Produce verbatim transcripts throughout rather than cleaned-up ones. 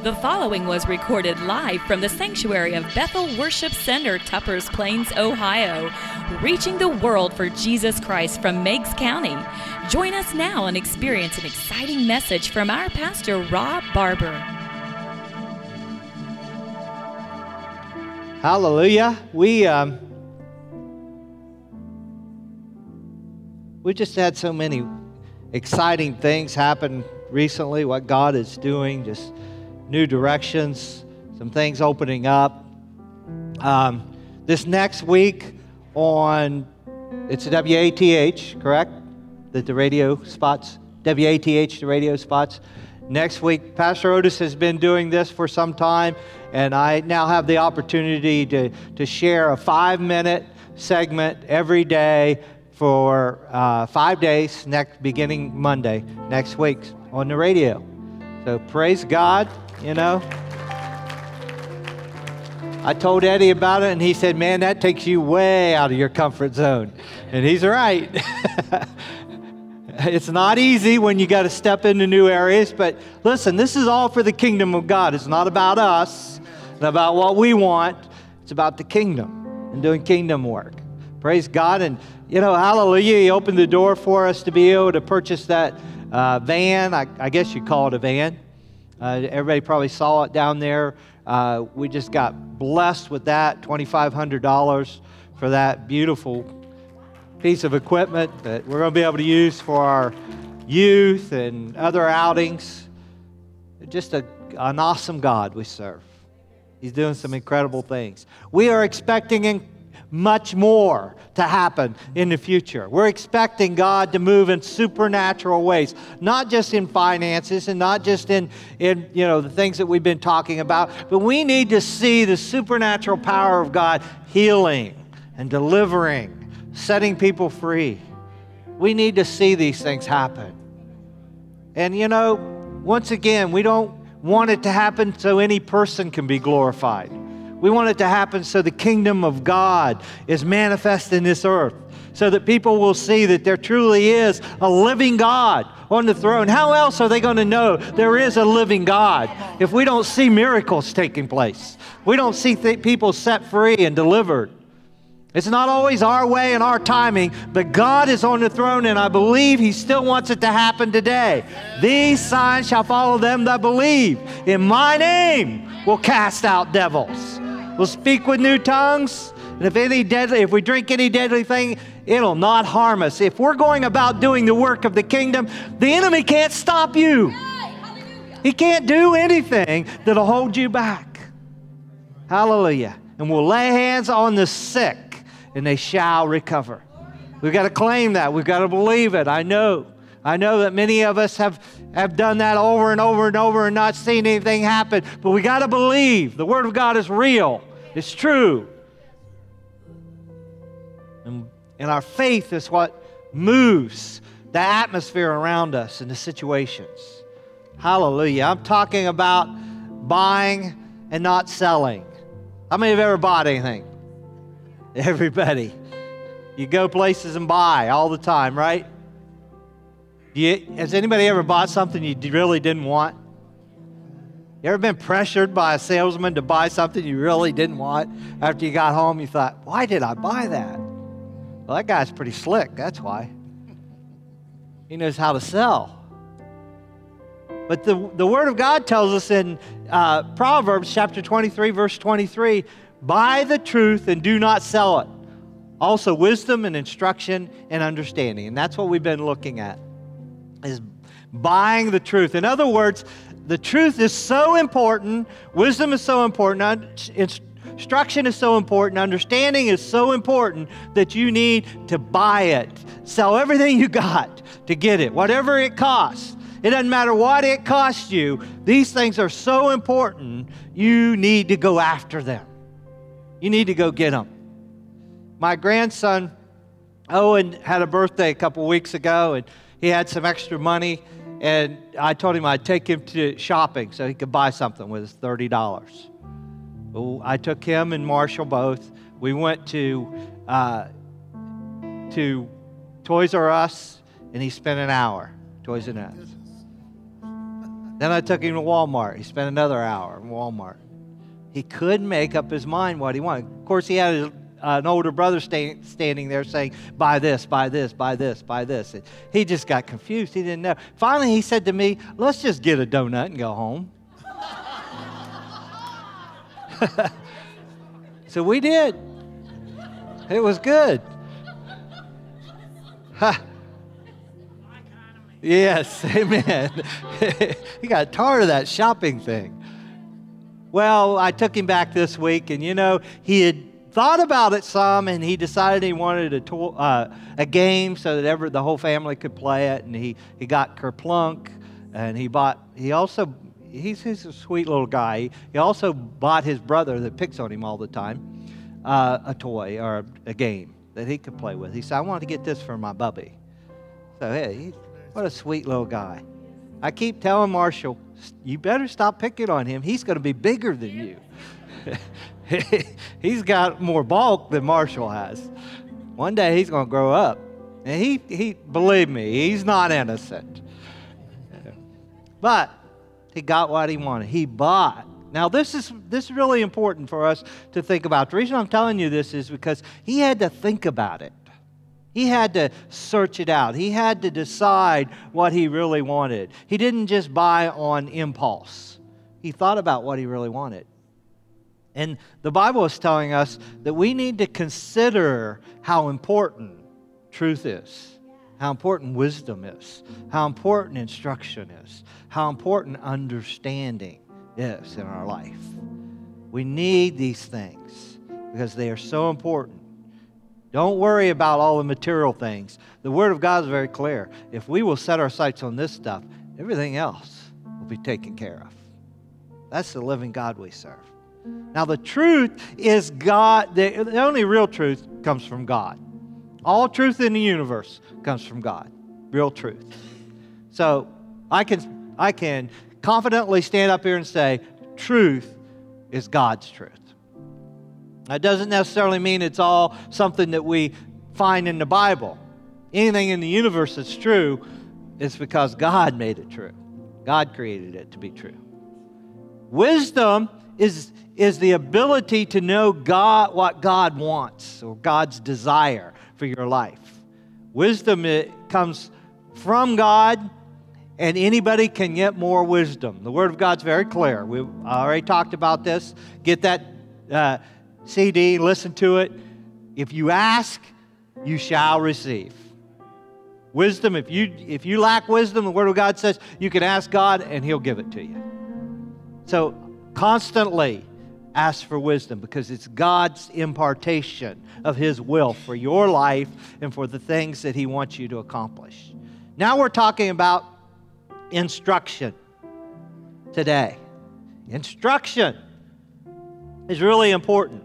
The following was recorded live from the sanctuary of Bethel Worship Center, Tuppers Plains, Ohio, reaching the world for Jesus Christ from Meigs County. Join us now and experience an exciting message from our pastor, Rob Barber. Hallelujah. We um, we just had so many exciting things happen recently, what God is doing, just new directions, some things opening up. Um, this next week on, it's W A T H, correct? That the radio spots, W A T H, the radio spots. Next week, Pastor Otis has been doing this for some time, and I now have the opportunity to, to share a five-minute segment every day for uh, five days, next beginning Monday, next week on the radio. So praise God, you know. I told Eddie about it, and he said, man, that takes you way out of your comfort zone. And he's right. It's not easy when you got to step into new areas, but listen, this is all for the kingdom of God. It's not about us, not about what we want. It's about the kingdom and doing kingdom work. Praise God. And, you know, hallelujah, He opened the door for us to be able to purchase that uh, van. I, I guess you call it a van. Uh, everybody probably saw it down there. Uh, we just got blessed with that, twenty-five hundred dollars for that beautiful piece of equipment that we're going to be able to use for our youth and other outings. Just a, an awesome God we serve. He's doing some incredible things. We are expecting in, much more to happen in the future. We're expecting God to move in supernatural ways, not just in finances and not just in, in you know, the things that we've been talking about, but we need to see the supernatural power of God healing and delivering, setting people free. We need to see these things happen. And you know, once again, we don't want it to happen so any person can be glorified. We want it to happen so the kingdom of God is manifest in this earth, so that people will see that there truly is a living God on the throne. How else are they going to know there is a living God if we don't see miracles taking place? We don't see th- people set free and delivered. It's not always our way and our timing, but God is on the throne, and I believe He still wants it to happen today. These signs shall follow them that believe. In my name will cast out devils. We'll speak with new tongues, and if any deadly, if we drink any deadly thing, it'll not harm us. If we're going about doing the work of the kingdom, the enemy can't stop you. He can't do anything that'll hold you back. Hallelujah. And we'll lay hands on the sick, and they shall recover. We've got to claim that. We've got to believe it. I know. I know that many of us have, have done that over and over and over and not seen anything happen. But we got to believe. The Word of God is real. It's true. And, and our faith is what moves the atmosphere around us and the situations. Hallelujah. I'm talking about buying and not selling. How many have ever bought anything? Everybody. You go places and buy all the time, right? You, has anybody ever bought something you really didn't want? You ever been pressured by a salesman to buy something you really didn't want? After you got home, you thought, why did I buy that? Well, that guy's pretty slick, that's why. He knows how to sell. But the, the Word of God tells us in uh, Proverbs chapter twenty-three, verse twenty-three, buy the truth and do not sell it. Also wisdom and instruction and understanding. And that's what we've been looking at, is buying the truth. In other words, the truth is so important, wisdom is so important, instruction is so important, understanding is so important that you need to buy it. Sell everything you got to get it, whatever it costs. It doesn't matter what it costs you. These things are so important, you need to go after them. You need to go get them. My grandson, Owen, had a birthday a couple weeks ago, and he had some extra money, and I told him I'd take him to shopping so he could buy something with his thirty dollars. Well, I took him and Marshall both. We went to uh, to Toys R Us, and he spent an hour, Toys R Us. Then I took him to Walmart. He spent another hour in Walmart. He couldn't make up his mind what he wanted. Of course, he had his, uh, an older brother stay, standing there saying, buy this, buy this, buy this, buy this. And he just got confused. He didn't know. Finally, he said to me, let's just get a donut and go home. So we did. It was good. Yes, amen. He got tired of that shopping thing. Well, I took him back this week, and you know, he had thought about it some, and he decided he wanted a to- uh, a game so that ever the whole family could play it. And he, he got Kerplunk, and he bought. He also he's he's a sweet little guy. He, he also bought his brother that picks on him all the time uh, a toy or a, a game that he could play with. He said, "I want to get this for my bubby." So hey, he, what a sweet little guy. I keep telling Marshall, you better stop picking on him. He's going to be bigger than you. He's got more bulk than Marshall has. One day he's going to grow up. And he, he, believe me, he's not innocent. But he got what he wanted. He bought. Now this is, this is really important for us to think about. The reason I'm telling you this is because he had to think about it. He had to search it out. He had to decide what he really wanted. He didn't just buy on impulse. He thought about what he really wanted. And the Bible is telling us that we need to consider how important truth is, how important wisdom is, how important instruction is, how important understanding is in our life. We need these things because they are so important. Don't worry about all the material things. The Word of God is very clear. If we will set our sights on this stuff, everything else will be taken care of. That's the living God we serve. Now, the truth is God. The, the only real truth comes from God. All truth in the universe comes from God. Real truth. So I can, I can confidently stand up here and say, truth is God's truth. That doesn't necessarily mean it's all something that we find in the Bible. Anything in the universe that's true is because God made it true. God created it to be true. Wisdom is, is the ability to know God, what God wants or God's desire for your life. Wisdom, it comes from God, and anybody can get more wisdom. The Word of God's very clear. We already talked about this. Get that uh, C D, listen to it. If you ask, you shall receive. Wisdom, if you if you lack wisdom, the Word of God says you can ask God and He'll give it to you. So constantly ask for wisdom because it's God's impartation of His will for your life and for the things that He wants you to accomplish. Now we're talking about instruction today. Instruction is really important.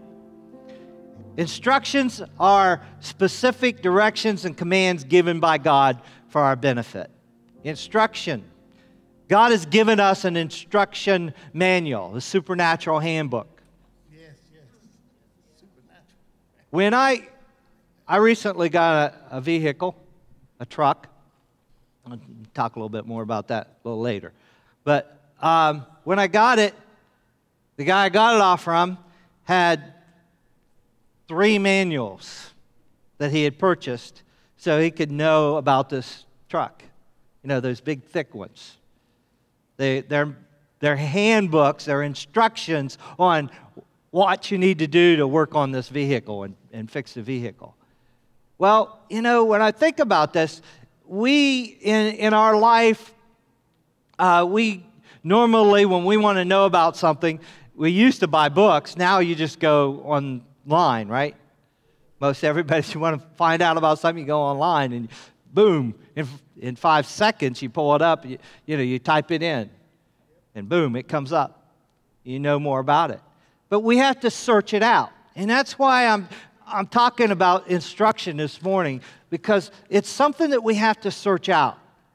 Instructions are specific directions and commands given by God for our benefit. Instruction. God has given us an instruction manual, the supernatural handbook. Yes, yes. Supernatural. When I, I recently got a, a vehicle, a truck. I'll talk a little bit more about that a little later. But um, when I got it, the guy I got it off from had three manuals that he had purchased so he could know about this truck. You know, those big, thick ones. They, they're, they're handbooks, they're instructions on what you need to do to work on this vehicle and, and fix the vehicle. Well, you know, when I think about this, we, in, in our life, uh, we normally, when we want to know about something, we used to buy books. Now you just go online, right? Most everybody, if you want to find out about something, you go online and boom, in, in five seconds you pull it up, you, you know, you type it in and boom, it comes up. You know more about it. But we have to search it out. And that's why I'm, I'm talking about instruction this morning, because it's something that we have to search out.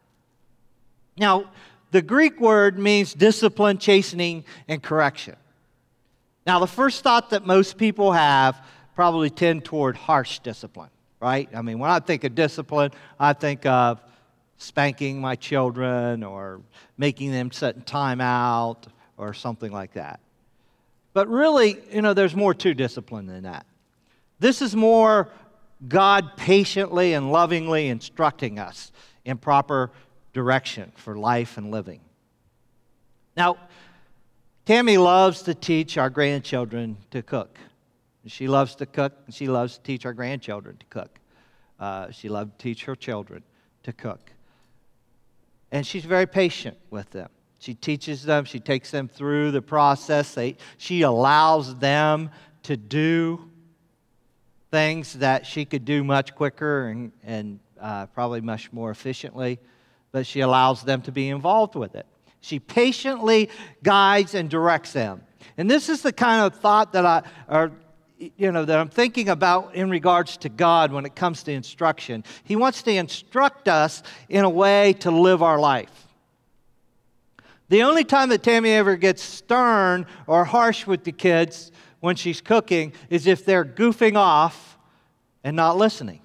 Now, the Greek word means discipline, chastening, and correction. Now, the first thought that most people have probably tend toward harsh discipline, right? I mean, when I think of discipline, I think of spanking my children or making them set time out or something like that. But really, you know, there's more to discipline than that. This is more God patiently and lovingly instructing us in proper direction for life and living. Now, Tammy loves to teach our grandchildren to cook. She loves to cook, and she loves to teach our grandchildren to cook. Uh, she loves to teach her children to cook. And she's very patient with them. She teaches them. She takes them through the process. They, she allows them to do things that she could do much quicker and, and uh, probably much more efficiently, but she allows them to be involved with it. She patiently guides and directs them. And this is the kind of thought that I, or, you know, that I'm thinking about in regards to God when it comes to instruction. He wants to instruct us in a way to live our life. The only time that Tammy ever gets stern or harsh with the kids when she's cooking is if they're goofing off and not listening.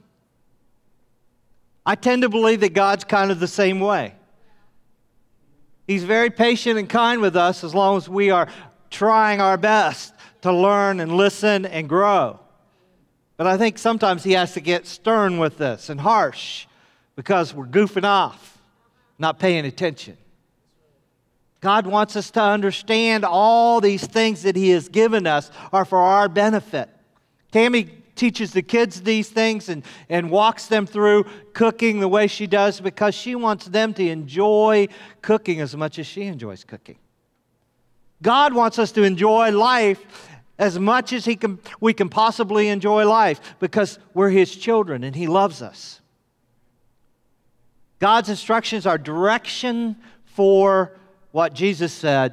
I tend to believe that God's kind of the same way. He's very patient and kind with us as long as we are trying our best to learn and listen and grow. But I think sometimes He has to get stern with us and harsh because we're goofing off, not paying attention. God wants us to understand all these things that He has given us are for our benefit. Tammy teaches the kids these things and, and walks them through cooking the way she does because she wants them to enjoy cooking as much as she enjoys cooking. God wants us to enjoy life as much as he can, we can possibly enjoy life because we're His children and He loves us. God's instructions are direction for what Jesus said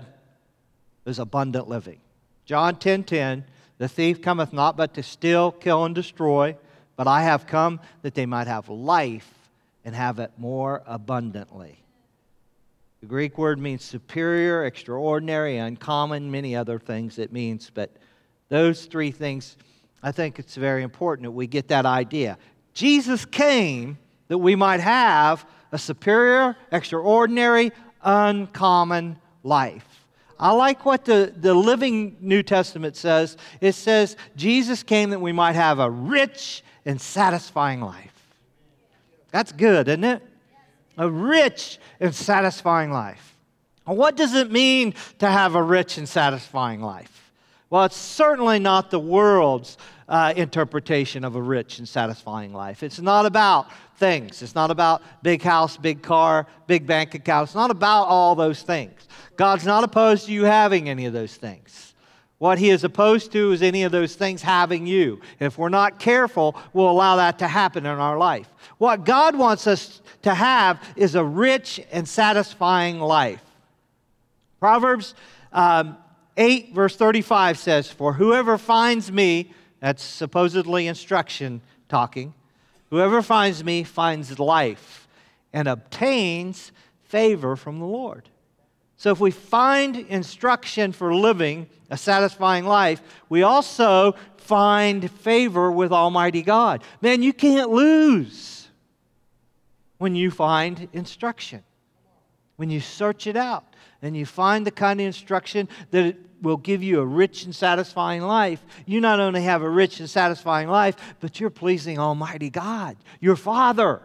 is abundant living. John ten ten, the thief cometh not but to steal, kill, and destroy, but I have come that they might have life and have it more abundantly. The Greek word means superior, extraordinary, uncommon, many other things it means, but those three things, I think it's very important that we get that idea. Jesus came that we might have a superior, extraordinary, uncommon life. I like what the, the Living New Testament says. It says, Jesus came that we might have a rich and satisfying life. That's good, isn't it? A rich and satisfying life. Well, what does it mean to have a rich and satisfying life? Well, it's certainly not the world's uh, interpretation of a rich and satisfying life. It's not about things. It's not about big house, big car, big bank account. It's not about all those things. God's not opposed to you having any of those things. What He is opposed to is any of those things having you. If we're not careful, we'll allow that to happen in our life. What God wants us to have is a rich and satisfying life. Proverbs um, eight, verse thirty-five says, "For whoever finds me," that's supposedly instruction talking, "whoever finds me finds life and obtains favor from the Lord." So if we find instruction for living a satisfying life, we also find favor with Almighty God. Man, you can't lose when you find instruction. When you search it out and you find the kind of instruction that it will give you a rich and satisfying life, you not only have a rich and satisfying life, but you're pleasing Almighty God, your Father.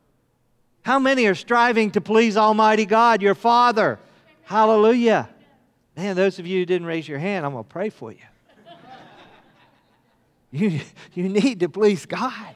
How many are striving to please Almighty God, your Father? Hallelujah. Man, those of you who didn't raise your hand, I'm going to pray for you. You, you need to please God.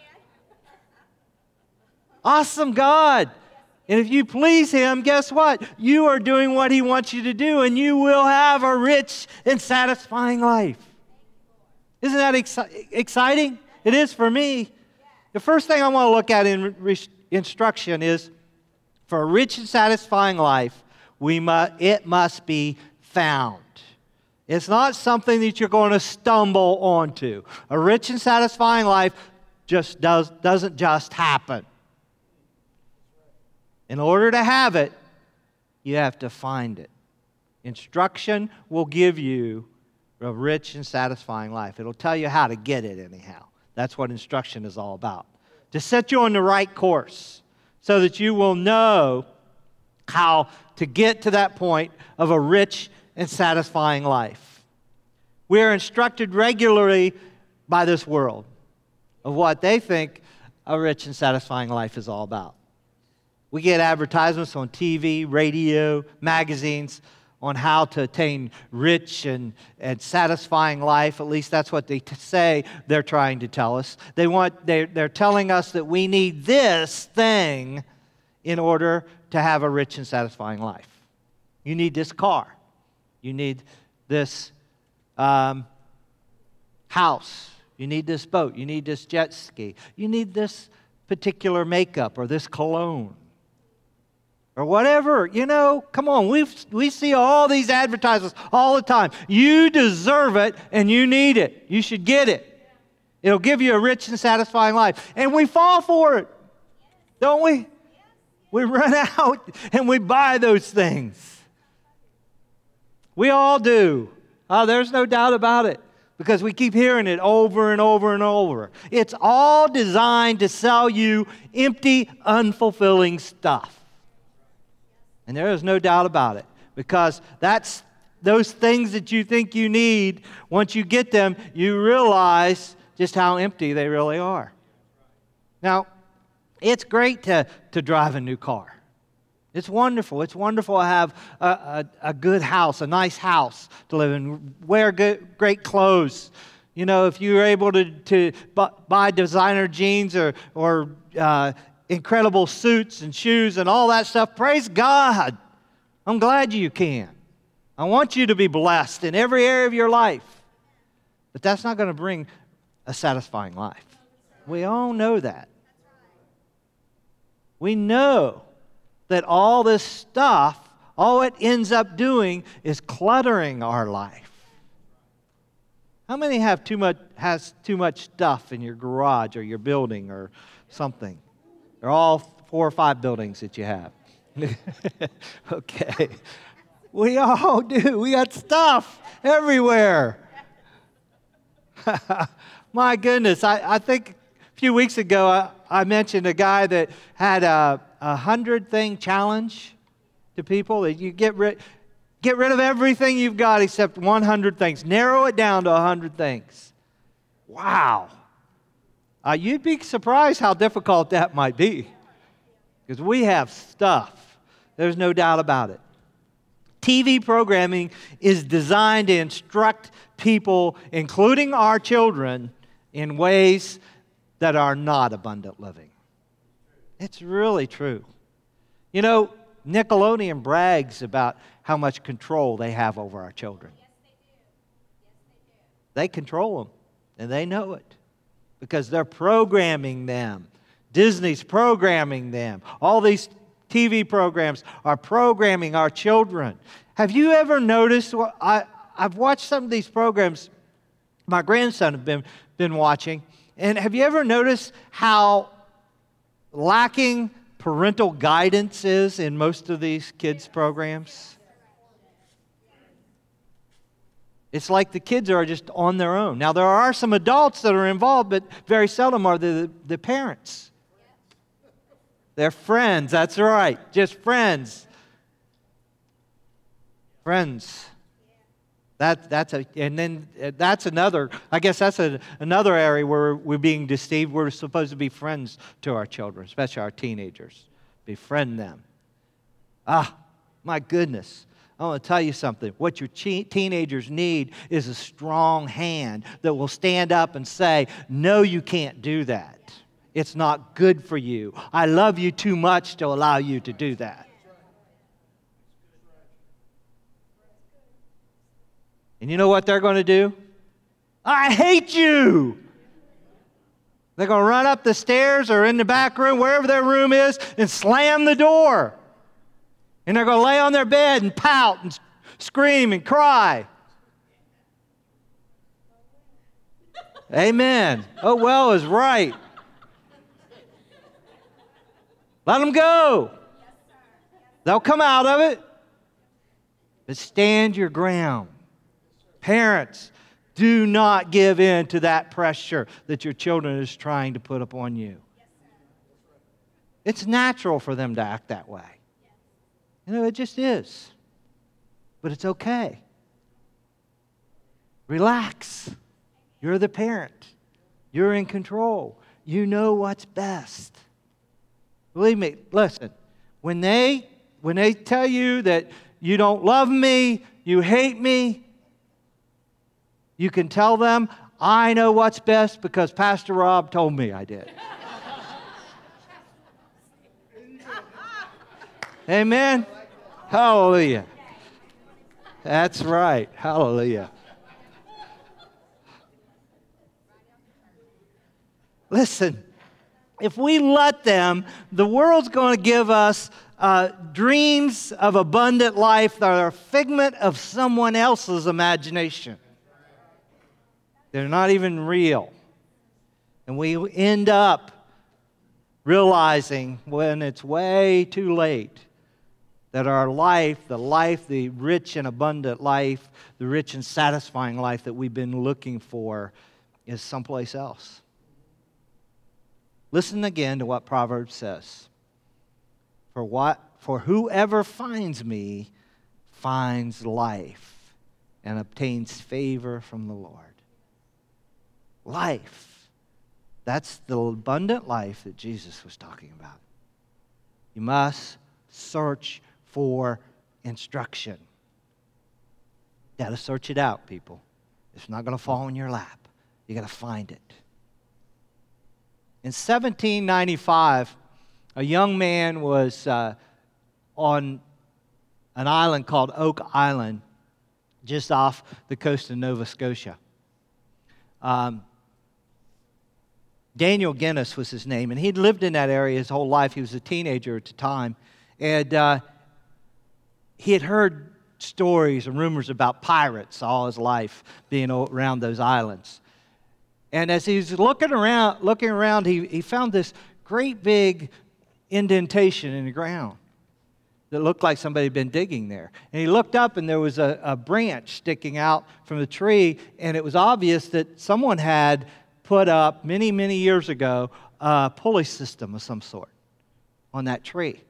Awesome God. And if you please Him, guess what? You are doing what He wants you to do, and you will have a rich and satisfying life. Isn't that exci- exciting? It is for me. The first thing I want to look at in re- instruction is, for a rich and satisfying life, we mu- it must be found. It's not something that you're going to stumble onto. A rich and satisfying life just does, doesn't just happen. In order to have it, you have to find it. Instruction will give you a rich and satisfying life. It'll tell you how to get it anyhow. That's what instruction is all about. To set you on the right course so that you will know how to get to that point of a rich and satisfying life. We are instructed regularly by this world of what they think a rich and satisfying life is all about. We get advertisements on T V, radio, magazines on how to attain rich and, and satisfying life. At least that's what they t- say they're trying to tell us. They want, they're, they're telling us that we need this thing in order to have a rich and satisfying life. You need this car. You need this um, house. You need this boat. You need this jet ski. You need this particular makeup or this cologne. Or whatever, you know, come on, we we see all these advertisements all the time. You deserve it and you need it. You should get it. It'll give you a rich and satisfying life. And we fall for it, don't we? We run out and we buy those things. We all do. Oh, there's no doubt about it. Because we keep hearing it over and over and over. It's all designed to sell you empty, unfulfilling stuff. And there is no doubt about it, because that's those things that you think you need, once you get them, you realize just how empty they really are. Now, it's great to, to drive a new car. It's wonderful. It's wonderful to have a, a, a good house, a nice house to live in, wear good, great clothes. You know, if you're able to, to buy designer jeans or, or uh, incredible suits and shoes and all that stuff, praise God. I'm glad you can. I want you to be blessed in every area of your life. But that's not going to bring a satisfying life. We all know that. We know that all this stuff, all it ends up doing is cluttering our life. How many have too much has too much stuff in your garage or your building or something? They're all four or five buildings that you have. Okay. We all do. We got stuff everywhere. My goodness. I, I think a few weeks ago I, I mentioned a guy that had a, a hundred thing challenge to people. That you get rid, get rid of everything you've got except one hundred things. Narrow it down to a hundred things. Wow. Uh, you'd be surprised how difficult that might be. Because we have stuff. There's no doubt about it. T V programming is designed to instruct people, including our children, in ways that are not abundant living. It's really true. You know, Nickelodeon brags about how much control they have over our children. Yes, they do. Yes, they do. They control them, and they know it. Because they're programming them. Disney's programming them. All these T V programs are programming our children. Have you ever noticed, well, I, I've watched some of these programs my grandson has been, been watching, and have you ever noticed how lacking parental guidance is in most of these kids' programs? It's like the kids are just on their own. Now, there are some adults that are involved, but very seldom are the, the parents. They're friends, that's right, just friends. Friends. That, that's a, and then that's another, I guess that's a, another area where we're being deceived. We're supposed to be friends to our children, especially our teenagers. Befriend them. Ah, my goodness. I want to tell you something. What your che- teenagers need is a strong hand that will stand up and say, no, you can't do that. It's not good for you. I love you too much to allow you to do that. And you know what they're going to do? I hate you. They're going to run up the stairs or in the back room, wherever their room is, and slam the door. And they're going to lay on their bed and pout and scream and cry. Amen. Oh, well is right. Let them go. They'll come out of it. But stand your ground. Parents, do not give in to that pressure that your children is trying to put upon you. It's natural for them to act that way. You know, it just is. But it's okay. Relax. You're the parent. You're in control. You know what's best. Believe me, listen, when they when they tell you that you don't love me, you hate me, you can tell them, I know what's best because Pastor Rob told me I did. Amen? Hallelujah. That's right. Hallelujah. Listen, if we let them, the world's going to give us uh, dreams of abundant life that are a figment of someone else's imagination. They're not even real. And we end up realizing when it's way too late that our life, the life, the rich and abundant life, the rich and satisfying life that we've been looking for is someplace else. Listen again to what Proverbs says. For what for whoever finds me finds life and obtains favor from the Lord. Life. That's the abundant life that Jesus was talking about. You must search for instruction. You got to search it out, people. It's not going to fall in your lap. You got to find it. In seventeen ninety-five, a young man was uh, on an island called Oak Island, just off the coast of Nova Scotia. Um, Daniel Guinness was his name, and he'd lived in that area his whole life. He was a teenager at the time, and uh, he had heard stories and rumors about pirates all his life being around those islands. And as he was looking around, looking around, he, he found this great big indentation in the ground that looked like somebody had been digging there. And he looked up, and there was a, a branch sticking out from the tree, and it was obvious that someone had put up, many, many years ago, a pulley system of some sort on that tree.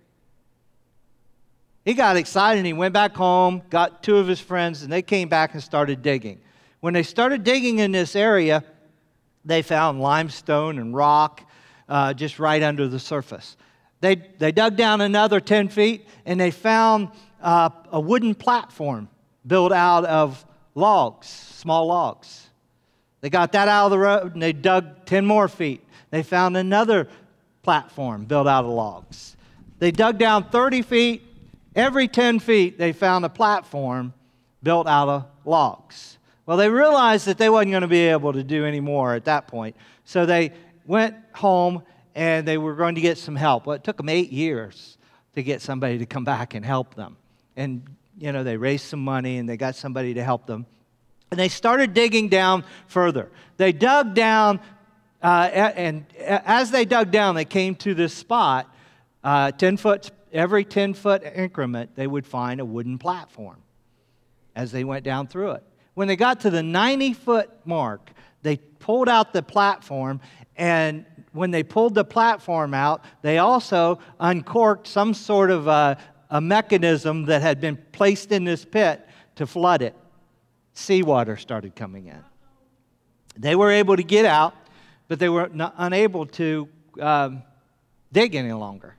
He got excited, and he went back home, got two of his friends, and they came back and started digging. When they started digging in this area, they found limestone and rock uh, just right under the surface. They, they dug down another ten feet, and they found uh, a wooden platform built out of logs, small logs. They got that out of the road, and they dug ten more feet. They found another platform built out of logs. They dug down thirty feet. Every ten feet, they found a platform built out of logs. Well, they realized that they wasn't going to be able to do any more at that point. So they went home, and they were going to get some help. Well, it took them eight years to get somebody to come back and help them. And, you know, they raised some money, and they got somebody to help them. And they started digging down further. They dug down, uh, and as they dug down, they came to this spot. Uh, ten foot, every ten-foot increment, they would find a wooden platform as they went down through it. When they got to the ninety-foot mark, they pulled out the platform, and when they pulled the platform out, they also uncorked some sort of a, a mechanism that had been placed in this pit to flood it. Seawater started coming in. They were able to get out, but they were not, unable to um, dig any longer.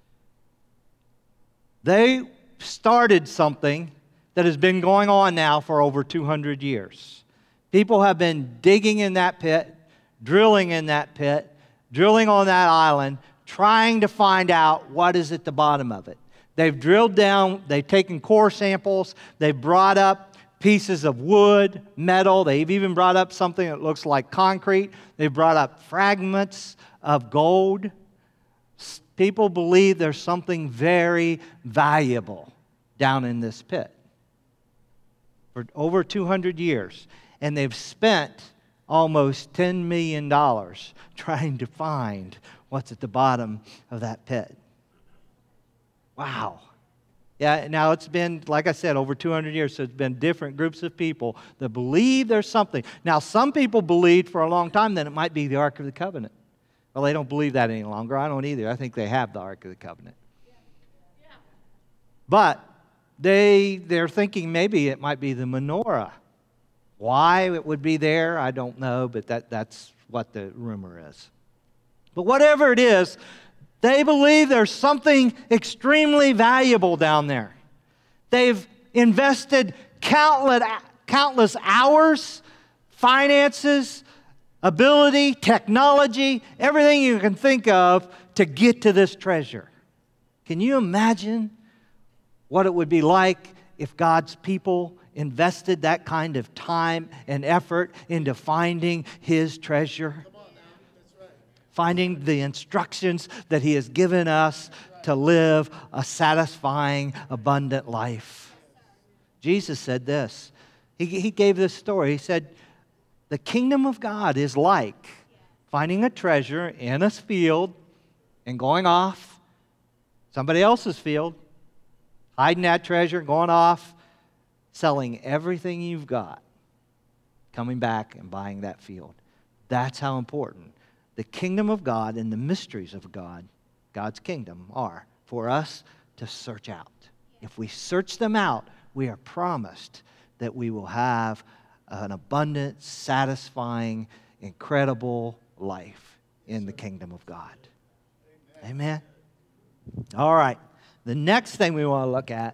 They started something that has been going on now for over two hundred years. People have been digging in that pit, drilling in that pit, drilling on that island, trying to find out what is at the bottom of it. They've drilled down, they've taken core samples, they've brought up pieces of wood, metal, they've even brought up something that looks like concrete, they've brought up fragments of gold. People believe there's something very valuable down in this pit for over two hundred years. And they've spent almost ten million dollars trying to find what's at the bottom of that pit. Wow. Yeah, now it's been, like I said, over two hundred years, so it's been different groups of people that believe there's something. Now, some people believed for a long time that it might be the Ark of the Covenant. Well, they don't believe that any longer. I don't either. I think they have the Ark of the Covenant. But they, they're thinking maybe it might be the menorah. Why it would be there, I don't know, but that, that's what the rumor is. But whatever it is, they believe there's something extremely valuable down there. They've invested countless, countless hours, finances, ability, technology, everything you can think of to get to this treasure. Can you imagine what it would be like if God's people invested that kind of time and effort into finding His treasure? Finding the instructions that He has given us to live a satisfying, abundant life. Jesus said this. He, he gave this story. He said, the kingdom of God is like finding a treasure in a field and going off somebody else's field, hiding that treasure, going off, selling everything you've got, coming back and buying that field. That's how important the kingdom of God and the mysteries of God, God's kingdom, are for us to search out. If we search them out, we are promised that we will have an abundant, satisfying, incredible life in the kingdom of God. Amen? All right. The next thing we want to look at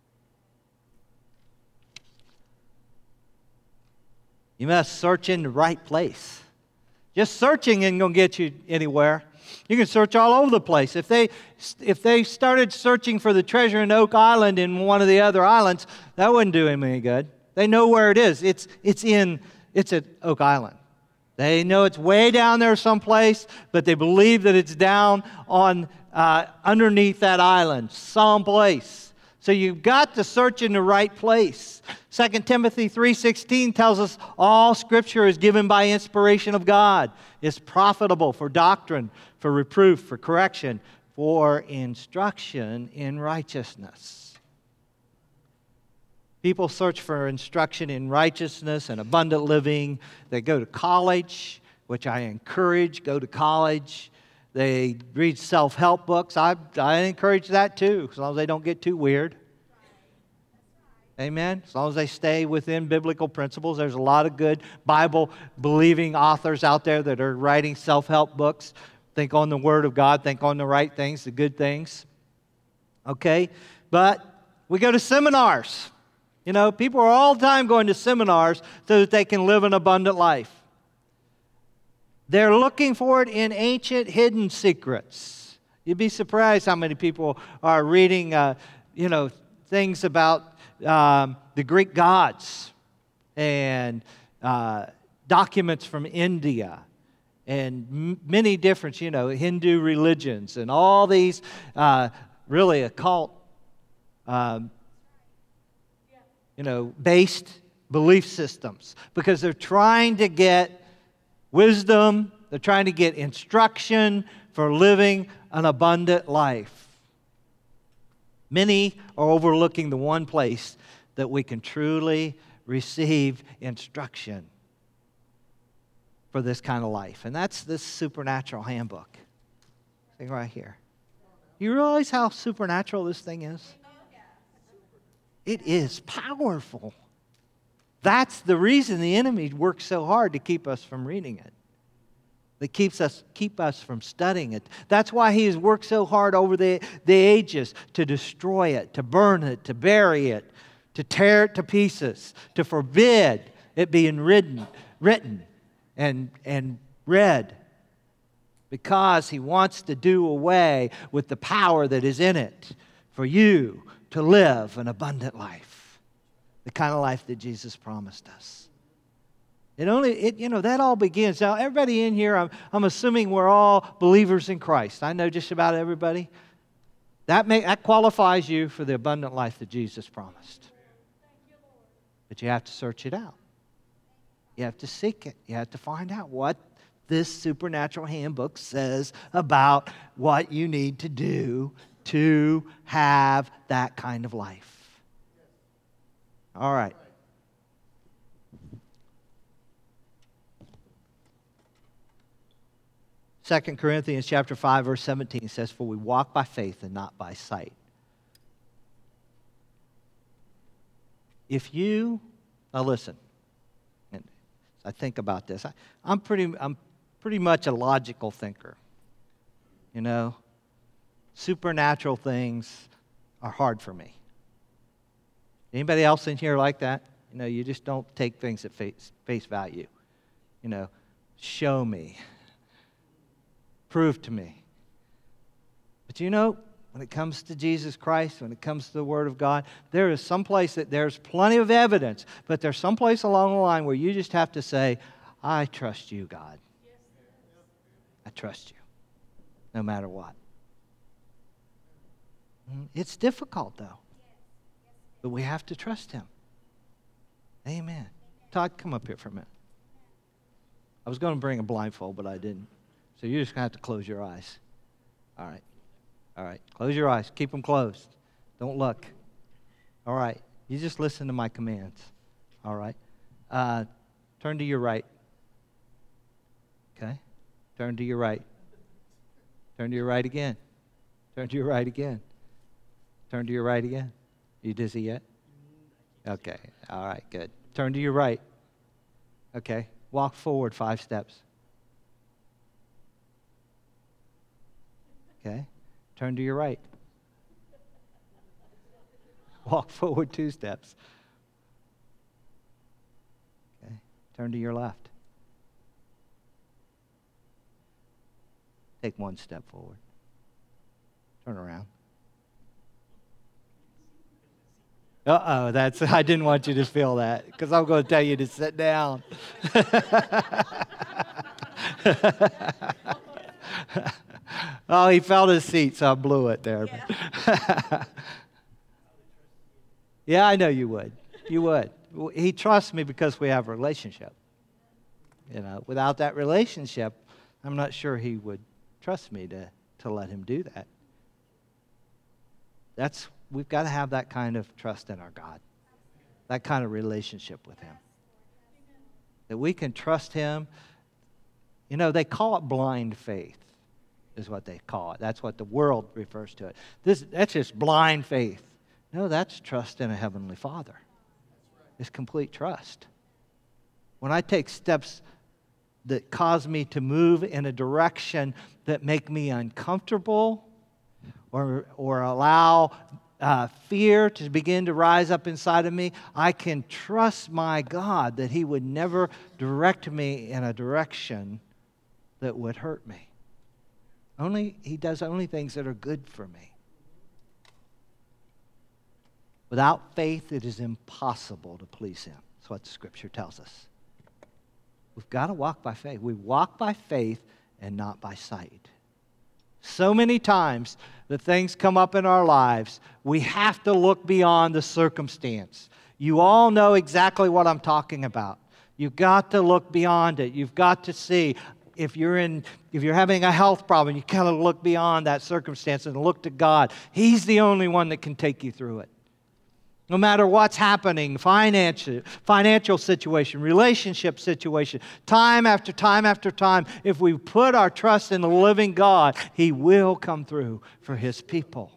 you must search in the right place. Just searching isn't going to get you anywhere. You can search all over the place. If they, if they started searching for the treasure in Oak Island in one of the other islands, that wouldn't do them any good. They know where it is. It's, it's, in, it's at Oak Island. They know it's way down there someplace, but they believe that it's down on uh, underneath that island, someplace. So you've got to search in the right place. Second Timothy three sixteen tells us all Scripture is given by inspiration of God. It's profitable for doctrine, for reproof, for correction, for instruction in righteousness. People search for instruction in righteousness and abundant living. They go to college, which I encourage. Go to college. They read self-help books. I, I encourage that too, as long as they don't get too weird. Amen? As long as they stay within biblical principles. There's a lot of good Bible-believing authors out there that are writing self-help books. Think on the Word of God. Think on the right things, the good things. Okay? But we go to seminars. You know, people are all the time going to seminars so that they can live an abundant life. They're looking for it in ancient hidden secrets. You'd be surprised how many people are reading, uh, you know, things about um, the Greek gods and uh, documents from India and m- many different, you know, Hindu religions and all these uh, really occult um you know, based belief systems, because they're trying to get wisdom, they're trying to get instruction for living an abundant life. Many are overlooking the one place that we can truly receive instruction for this kind of life, and that's this supernatural handbook. Thing right here. You realize how supernatural this thing is? It is powerful. That's the reason the enemy works so hard to keep us from reading it. That keeps us keep us from studying it. That's why he has worked so hard over the, the ages to destroy it, to burn it, to bury it, to tear it to pieces, to forbid it being written, written and, and read. Because he wants to do away with the power that is in it for you to live an abundant life, the kind of life that Jesus promised us. It only, it, you know, that all begins. Now, everybody in here, I'm, I'm assuming we're all believers in Christ. I know just about everybody. That, may, that qualifies you for the abundant life that Jesus promised. But you have to search it out. You have to seek it. You have to find out what this supernatural handbook says about what you need to do to have that kind of life. All right. Second Corinthians chapter five, verse seventeen says, "For we walk by faith and not by sight." If you, now listen, and I think about this. I, I'm pretty, I'm pretty much a logical thinker. You know, supernatural things are hard for me. Anybody else in here like that? You know, you just don't take things at face, face value. You know, show me. Prove to me. But you know, when it comes to Jesus Christ, when it comes to the Word of God, there is some place that there's plenty of evidence, but there's some place along the line where you just have to say, I trust you, God. I trust you, no matter what. It's difficult, though. But we have to trust Him. Amen. Todd, come up here for a minute. I was going to bring a blindfold, but I didn't. So you're just going to have to close your eyes. All right. All right. Close your eyes. Keep them closed. Don't look. All right. You just listen to my commands. All right. Uh, turn to your right. Okay. Turn to your right. Turn to your right again. Turn to your right again. Turn to your right again. You dizzy yet? Okay. All right. Good. Turn to your right. Okay. Walk forward five steps. Okay. Turn to your right. Walk forward two steps. Okay. Turn to your left. Take one step forward. Turn around. Uh-oh, that's, I didn't want you to feel that, because I'm going to tell you to sit down. Oh, he felt his seat, so I blew it there. Yeah. Yeah, I know you would. You would. He trusts me because we have a relationship. You know, without that relationship, I'm not sure he would trust me to, to let him do that. That's, we've got to have that kind of trust in our God, that kind of relationship with Him. That we can trust Him. You know, they call it blind faith, is what they call it. That's what the world refers to it. This, that's just blind faith. No, that's trust in a Heavenly Father. It's complete trust. When I take steps that cause me to move in a direction that make me uncomfortable, or or allow uh, fear to begin to rise up inside of me, I can trust my God that He would never direct me in a direction that would hurt me. Only He does only things that are good for me. Without faith, it is impossible to please Him. That's what the Scripture tells us. We've got to walk by faith. We walk by faith and not by sight. So many times that things come up in our lives, we have to look beyond the circumstance. You all know exactly what I'm talking about. You've got to look beyond it. You've got to see. If you're in, if you're having a health problem, you got to look beyond that circumstance and look to God. He's the only one that can take you through it. No matter what's happening, financial, financial situation, relationship situation, time after time after time, if we put our trust in the living God, He will come through for His people.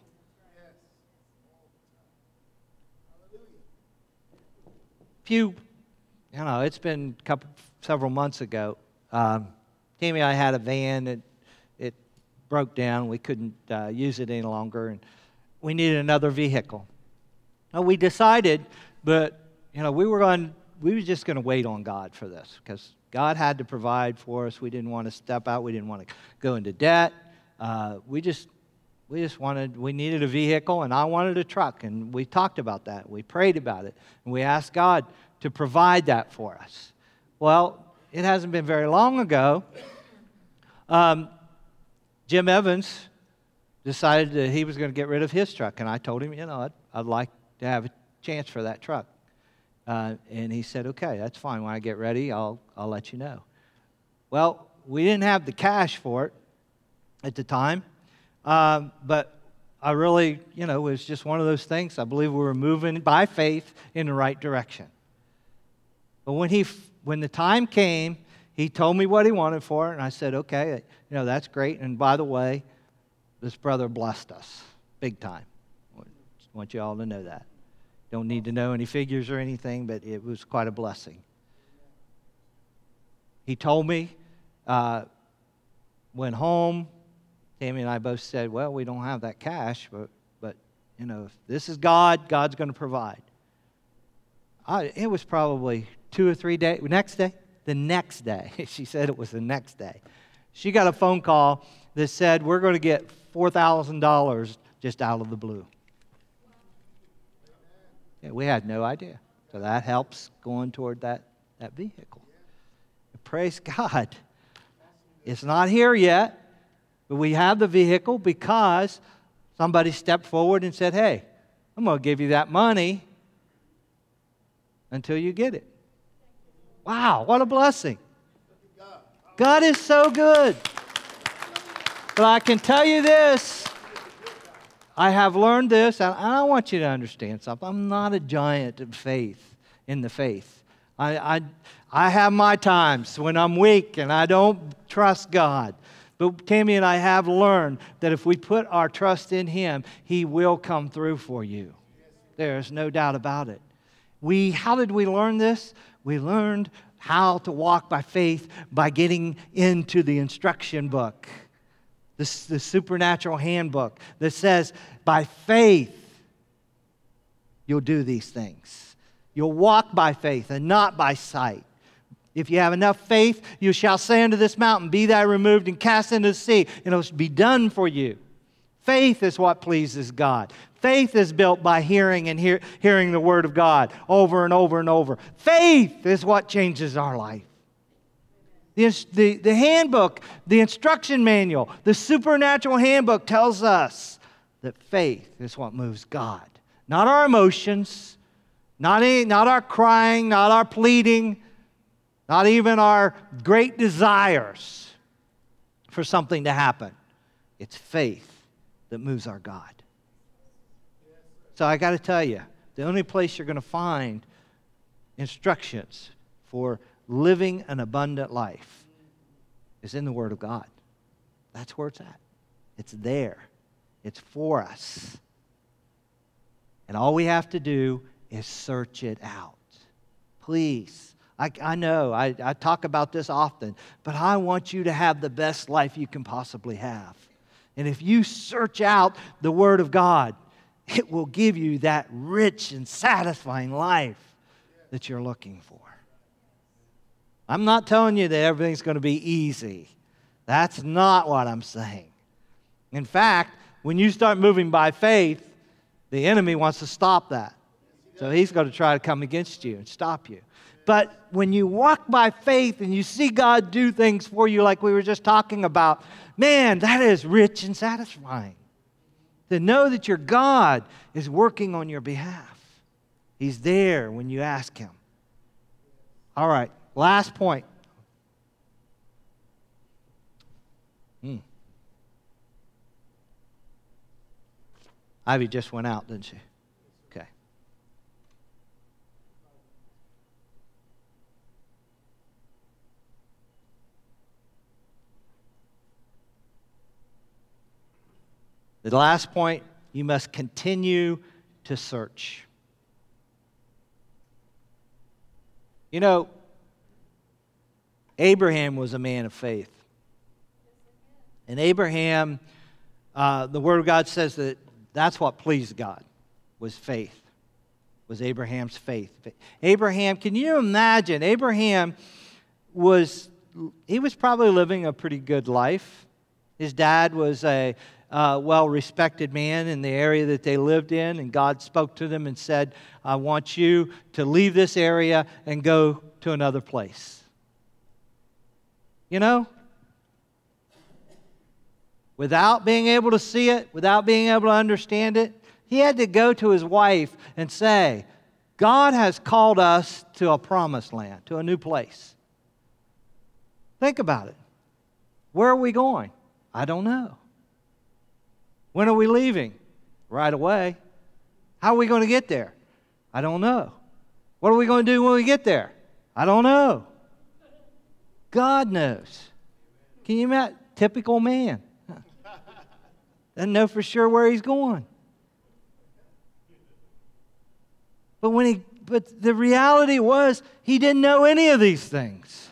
Few, you know, it's been a couple, several months ago. Um, Tammy and I had a van, and it broke down. We couldn't uh, use it any longer, and we needed another vehicle. Well, we decided, but you know, we were going, we were just going to wait on God for this, because God had to provide for us. We didn't want to step out. We didn't want to go into debt. Uh, we just, we just wanted, we needed a vehicle, and I wanted a truck, and we talked about that. We prayed about it, and we asked God to provide that for us. Well, it hasn't been very long ago. Um, Jim Evans decided that he was going to get rid of his truck, and I told him, you know, I'd, I'd like to have a chance for that truck. Uh, and he said, okay, that's fine. When I get ready, I'll I'll let you know. Well, we didn't have the cash for it at the time, um, but I really, you know, it was just one of those things. I believe we were moving by faith in the right direction. But when he, when the time came, he told me what he wanted for it, and I said, okay, you know, that's great. And by the way, this brother blessed us big time. I want you all to know that. Don't need to know any figures or anything, but it was quite a blessing. He told me, uh, went home. Tammy and I both said, well, we don't have that cash, but, but you know, if this is God, God's going to provide. I, it was probably two or three days. Next day, the next day, she said it was the next day. She got a phone call that said, we're going to get four thousand dollars just out of the blue. Yeah, we had no idea. So that helps going toward that, that vehicle. Praise God. It's not here yet, but we have the vehicle because somebody stepped forward and said, hey, I'm going to give you that money until you get it. Wow, what a blessing. God is so good. But I can tell you this, I have learned this, and I want you to understand something. I'm not a giant of faith, in the faith. I, I, I have my times when I'm weak and I don't trust God. But Tammy and I have learned that if we put our trust in Him, He will come through for you. There's no doubt about it. We, how did we learn this? We learned how to walk by faith by getting into the instruction book, the, the supernatural handbook that says, by faith, you'll do these things. You'll walk by faith and not by sight. If you have enough faith, you shall say unto this mountain, be thou removed and cast into the sea, and it'll be done for you. Faith is what pleases God. Faith is built by hearing and hear, hearing the Word of God over and over and over. Faith is what changes our life. The, the, the handbook, the instruction manual, the supernatural handbook tells us that faith is what moves God. Not our emotions, not, any, not our crying, not our pleading, not even our great desires for something to happen. It's faith that moves our God. So I got to tell you, the only place you're going to find instructions for living an abundant life is in the Word of God. That's where it's at. It's there. It's for us. And all we have to do is search it out. Please. I, I know, I, I talk about this often, but I want you to have the best life you can possibly have. And if you search out the Word of God, it will give you that rich and satisfying life that you're looking for. I'm not telling you that everything's going to be easy. That's not what I'm saying. In fact, when you start moving by faith, the enemy wants to stop that. So he's going to try to come against you and stop you. But when you walk by faith and you see God do things for you like we were just talking about, man, that is rich and satisfying. To know that your God is working on your behalf. He's there when you ask Him. All right, last point. Hmm. Ivy just went out, didn't she? Okay. The last point, you must continue to search. You know, Abraham was a man of faith. And Abraham, uh, the Word of God says that that's what pleased God, was faith, was Abraham's faith. Abraham, can you imagine? Abraham was, he was probably living a pretty good life. His dad was a uh, well-respected man in the area that they lived in, and God spoke to them and said, I want you to leave this area and go to another place. You know? Without being able to see it, without being able to understand it, he had to go to his wife and say, God has called us to a promised land, to a new place. Think about it. Where are we going? I don't know. When are we leaving? Right away. How are we going to get there? I don't know. What are we going to do when we get there? I don't know. God knows. Can you imagine? Typical man. Doesn't know for sure where he's going. But when he, but the reality was he didn't know any of these things.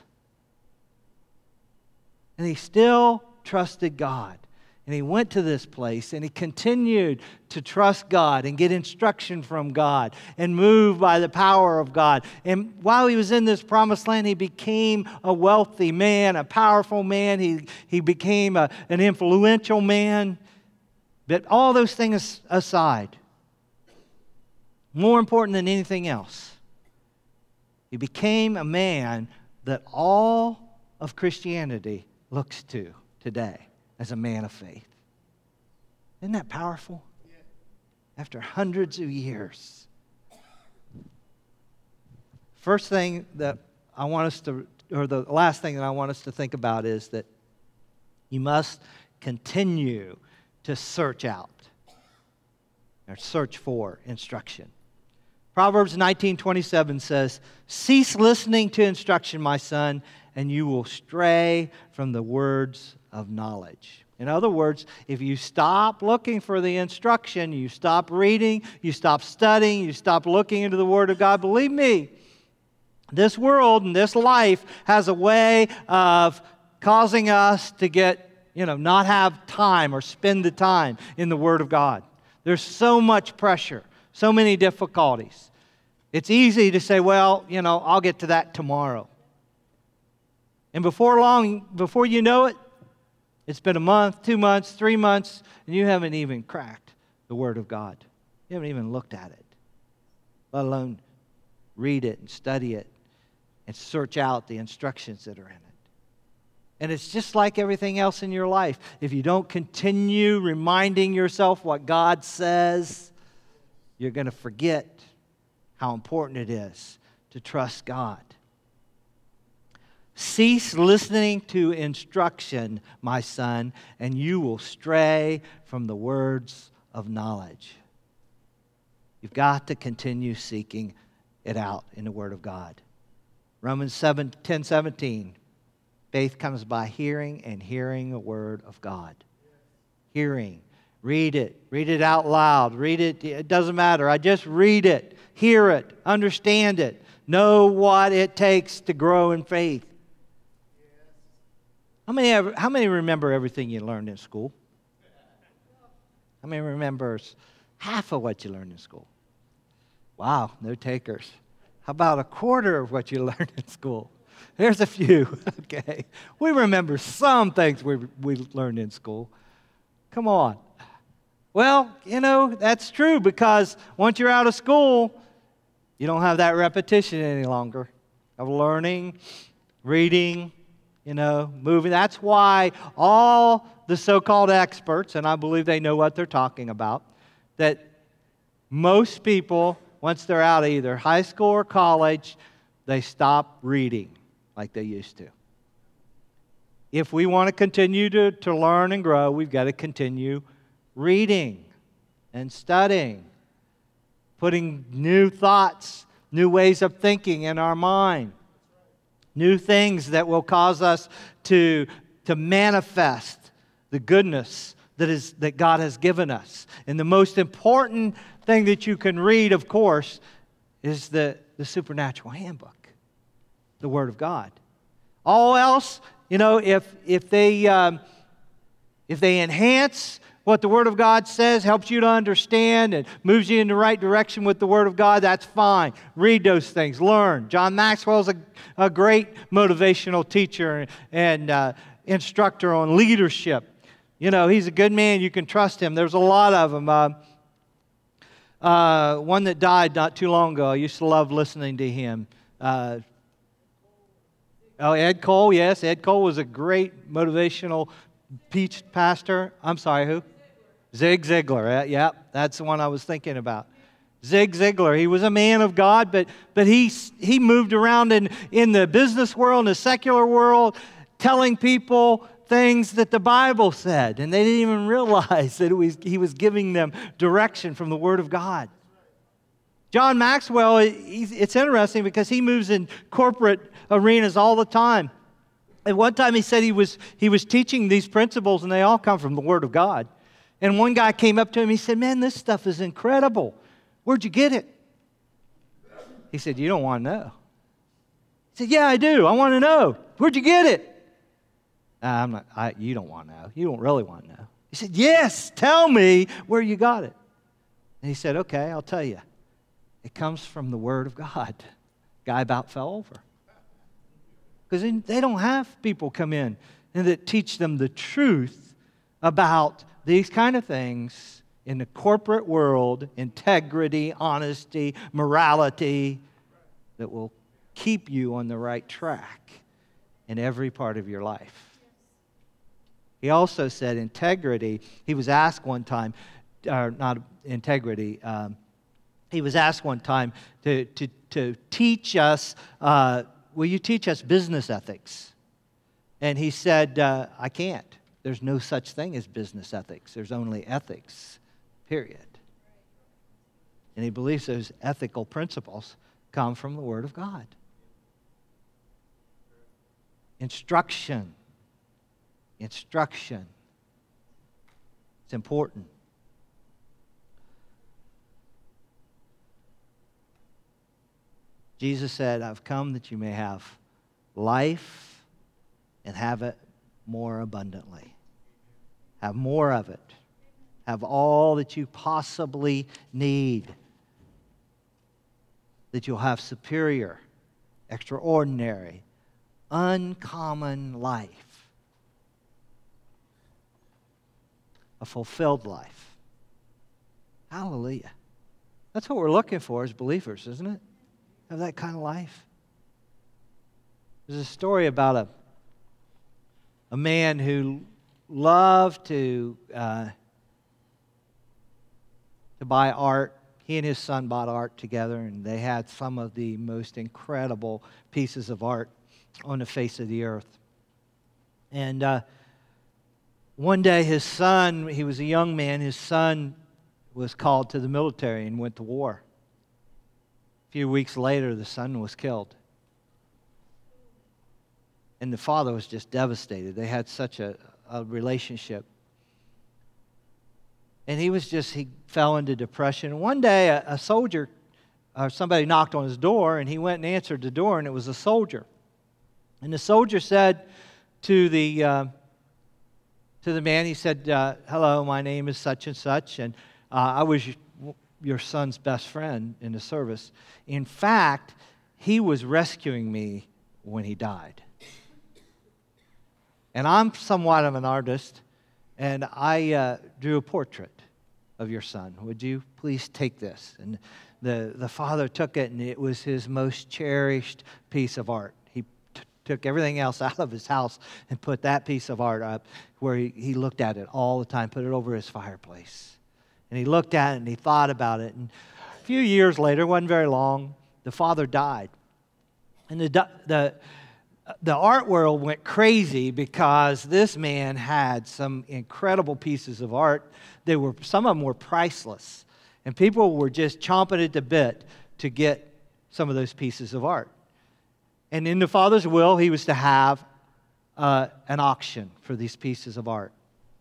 And he still trusted God. And he went to this place and he continued to trust God and get instruction from God and move by the power of God. And while he was in this promised land, he became a wealthy man, a powerful man. He, he became a, an influential man. But all those things aside, more important than anything else, he became a man that all of Christianity looks to today as a man of faith. Isn't that powerful? After hundreds of years. First thing that I want us to, or the last thing that I want us to think about is that you must continue to search out or search for instruction. Proverbs nineteen twenty-seven says, "Cease listening to instruction, my son, and you will stray from the words of knowledge." In other words, if you stop looking for the instruction, you stop reading, you stop studying, you stop looking into the Word of God, believe me, this world and this life has a way of causing us to get, you know, not have time or spend the time in the Word of God. There's so much pressure, so many difficulties. It's easy to say, well, you know, I'll get to that tomorrow. And before long, before you know it, it's been a month, two months, three months, and you haven't even cracked the Word of God. You haven't even looked at it, let alone read it and study it and search out the instructions that are in it. And it's just like everything else in your life. If you don't continue reminding yourself what God says, you're going to forget how important it is to trust God. Cease listening to instruction, my son, and you will stray from the words of knowledge. You've got to continue seeking it out in the Word of God. Romans ten seventeen. Faith comes by hearing, and hearing a word of God. Hearing. Read it. Read it out loud. Read it. It doesn't matter. I just read it. Hear it. Understand it. Know what it takes to grow in faith. How many, ever, how many remember everything you learned in school? How many remembers half of what you learned in school? Wow, no takers. How about a quarter of what you learned in school? There's a few, okay. We remember some things we, we learned in school. Come on. Well, you know, that's true because once you're out of school, you don't have that repetition any longer of learning, reading, you know, moving. That's why all the so-called experts, and I believe they know what they're talking about, that most people, once they're out of either high school or college, they stop reading like they used to. If we want to continue to, to learn and grow, we've got to continue reading and studying, putting new thoughts, new ways of thinking in our mind, new things that will cause us to, to manifest the goodness that is that God has given us. And the most important thing that you can read, of course, is the, the supernatural handbook. The Word of God. All else, you know, if if they um, if they enhance what the Word of God says, helps you to understand and moves you in the right direction with the Word of God, that's fine. Read those things, learn. John Maxwell's a, a great motivational teacher and uh, instructor on leadership. You know, he's a good man. You can trust him. There's a lot of them. Uh, uh, one that died not too long ago. I used to love listening to him. Uh, Oh, Ed Cole, yes. Ed Cole was a great motivational peach pastor. I'm sorry, who? Zig Ziglar. Yeah, that's the one I was thinking about. Zig Ziglar. He was a man of God, but but he he moved around in, in the business world, in the secular world, telling people things that the Bible said, and they didn't even realize that it was, he was giving them direction from the Word of God. John Maxwell, it's interesting because he moves in corporate arenas all the time. And one time he said he was, he was teaching these principles, and they all come from the Word of God. And one guy came up to him, he said, man, this stuff is incredible. Where'd you get it? He said, you don't want to know. He said, yeah, I do. I want to know. Where'd you get it? Uh, I'm not, I, you don't want to know. You don't really want to know. He said, yes, tell me where you got it. And he said, okay, I'll tell you. It comes from the Word of God. Guy about fell over. Because they don't have people come in and that teach them the truth about these kind of things in the corporate world, integrity, honesty, morality, that will keep you on the right track in every part of your life. He also said integrity. He was asked one time, or not integrity, um, he was asked one time to, to, to teach us, uh, will you teach us business ethics? And he said, uh, I can't. There's no such thing as business ethics. There's only ethics, period. And he believes those ethical principles come from the Word of God. Instruction. Instruction. It's important. Jesus said, I've come that you may have life and have it more abundantly. Have more of it. Have all that you possibly need. That you'll have superior, extraordinary, uncommon life. A fulfilled life. Hallelujah. That's what we're looking for as believers, isn't it? Have that kind of life. There's a story about a, a man who loved to, uh, to buy art. He and his son bought art together, and they had some of the most incredible pieces of art on the face of the earth. And uh, one day his son, he was a young man, his son was called to the military and went to war. A few weeks later, the son was killed. And the father was just devastated. They had such a, a relationship. And he was just, he fell into depression. One day, a, a soldier, or somebody knocked on his door, and he went and answered the door, and it was a soldier. And the soldier said to the, uh, to the man, he said, uh, hello, my name is such and such, and uh, I was your son's best friend in the service. In fact, he was rescuing me when he died. And I'm somewhat of an artist, and I uh, drew a portrait of your son. Would you please take this? And the, the father took it, and it was his most cherished piece of art. He t- took everything else out of his house and put that piece of art up where he, he looked at it all the time, put it over his fireplace. And he looked at it and he thought about it. And a few years later, wasn't very long, the father died. And the, the, the art world went crazy because this man had some incredible pieces of art. They were, some of them were priceless. And people were just chomping at the bit to get some of those pieces of art. And in the father's will, he was to have uh, an auction for these pieces of art.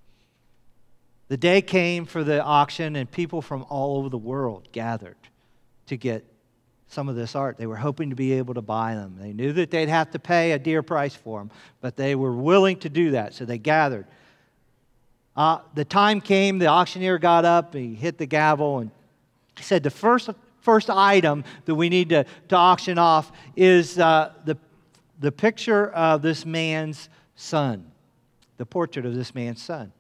The day came for the auction, and people from all over the world gathered to get some of this art. They were hoping to be able to buy them. They knew that they'd have to pay a dear price for them, but they were willing to do that, so they gathered. Uh, the time came, the auctioneer got up, he hit the gavel, and he said, the first, first item that we need to, to auction off is uh, the, the picture of this man's son, the portrait of this man's son.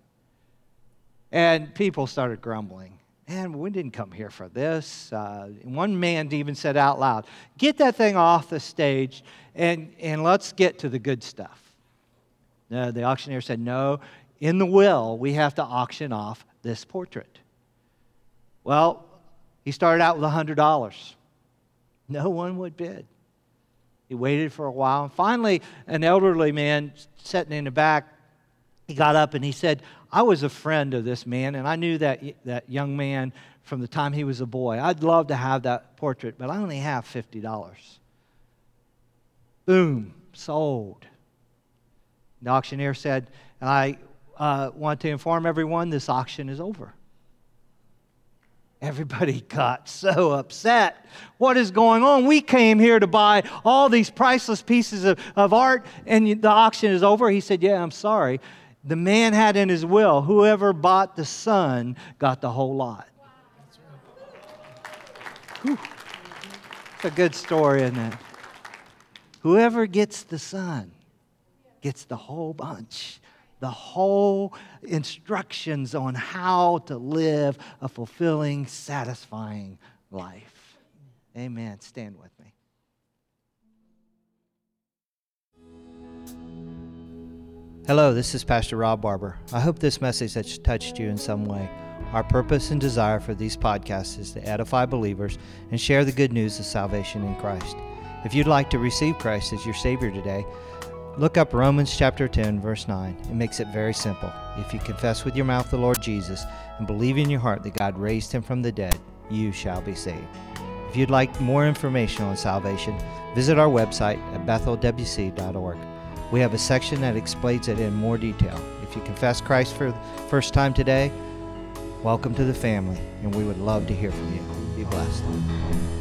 And people started grumbling. Man, we didn't come here for this. Uh, one man even said out loud, get that thing off the stage and, and let's get to the good stuff. No, the auctioneer said, no, in the will, we have to auction off this portrait. Well, he started out with one hundred dollars. No one would bid. He waited for a while. And finally, an elderly man sitting in the back, he got up and he said, I was a friend of this man, and I knew that, that young man from the time he was a boy. I'd love to have that portrait, but I only have fifty dollars. Boom, sold. The auctioneer said, I uh, want to inform everyone this auction is over. Everybody got so upset. What is going on? We came here to buy all these priceless pieces of, of art, and the auction is over. He said, yeah, I'm sorry. The man had in his will, whoever bought the son got the whole lot. Whew. It's a good story, isn't it? Whoever gets the son gets the whole bunch. The whole instructions on how to live a fulfilling, satisfying life. Amen. Stand with me. Hello, this is Pastor Rob Barber. I hope this message has touched you in some way. Our purpose and desire for these podcasts is to edify believers and share the good news of salvation in Christ. If you'd like to receive Christ as your Savior today, look up Romans chapter ten, verse nine. It makes it very simple. If you confess with your mouth the Lord Jesus and believe in your heart that God raised him from the dead, you shall be saved. If you'd like more information on salvation, visit our website at bethel w c dot org. We have a section that explains it in more detail. If you confess Christ for the first time today, welcome to the family, and we would love to hear from you. Be blessed.